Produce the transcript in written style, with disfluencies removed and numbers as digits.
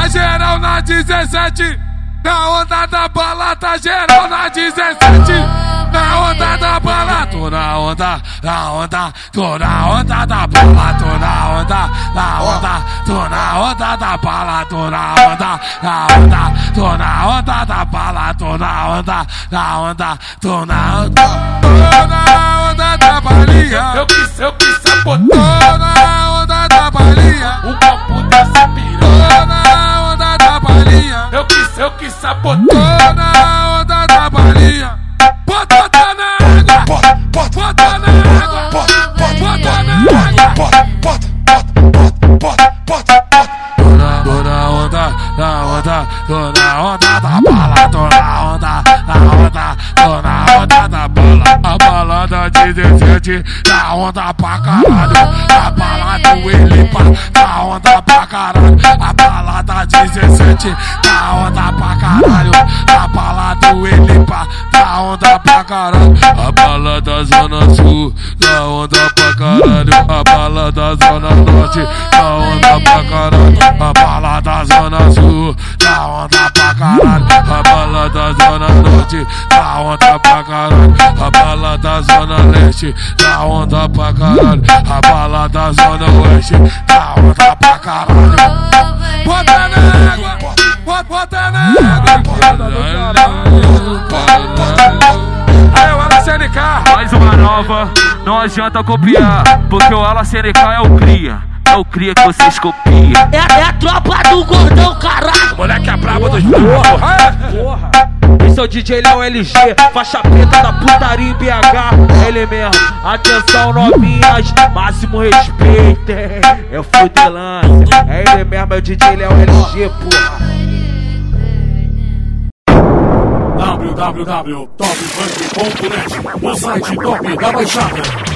tá geral na 17. Na onda da bala, tá geral na 17. Na onda da bala, tô na onda, tô na onda da bala, tô na onda, tô na onda da bala, tô na onda, tô na onda da bala, tô na onda, tô na onda da balinha. Eu quis sabotar. Tô na onda da balinha. O copo dessa piranha. Tô na onda da balinha. Eu quis sabotar. Tô na onda da balinha. Bota na água, bota na água, bota na água, tô na onda da bala, tô na onda da bala. A balada 17, na onda pra caralho. A balada Elipa, na onda pra caralho. A balada 17, na onda pra caralho. A balada Elipa, na onda pra caralho. A balada Zona Sul, na onda pra caralho. A balada Zona Norte, na onda pra caralho. A balada Zona Sul, na onda pra caralho. A balada Zona Norte, na onda pra caralho. A balada Zona Leste, na onda pra caralho. A balada Zona Oeste, na onda pra caralho. Bota na água, bota na água. Aí o Ala CNK, Mais uma nova, não adianta copiar, porque o Ala CNK é o cria. É o cria que vocês copiam. É a tropa do gordão, caralho. moleque é brabo dos Porra. Esse é o DJ Léo LG, faixa preta da putaria em BH. Ele mesmo, atenção novinhas, máximo respeito. É o fudelância, é ele mesmo, é o DJ Léo LG, porra. www.topfunk.net, o site top da Baixada.